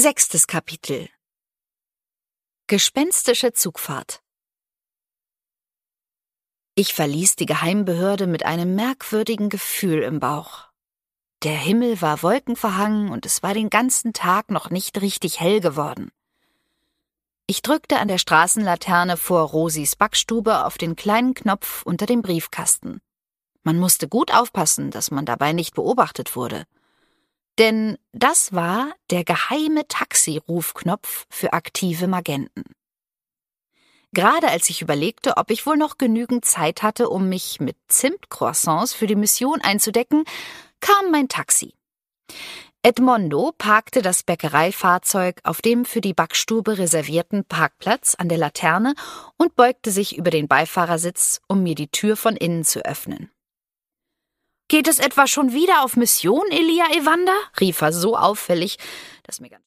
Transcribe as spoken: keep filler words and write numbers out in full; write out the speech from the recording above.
Sechstes Kapitel. Gespenstische Zugfahrt. Ich verließ die Geheimbehörde mit einem merkwürdigen Gefühl im Bauch. Der Himmel war wolkenverhangen und es war den ganzen Tag noch nicht richtig hell geworden. Ich drückte an der Straßenlaterne vor Rosis Backstube auf den kleinen Knopf unter dem Briefkasten. Man musste gut aufpassen, dass man dabei nicht beobachtet wurde. Denn das war der geheime Taxirufknopf für aktive Magenten. Gerade als ich überlegte, ob ich wohl noch genügend Zeit hatte, um mich mit Zimtcroissants für die Mission einzudecken, kam mein Taxi. Edmondo parkte das Bäckereifahrzeug auf dem für die Backstube reservierten Parkplatz an der Laterne und beugte sich über den Beifahrersitz, um mir die Tür von innen zu öffnen. »Geht es etwa schon wieder auf Mission, Elia Evander?« rief er so auffällig, dass mir ganz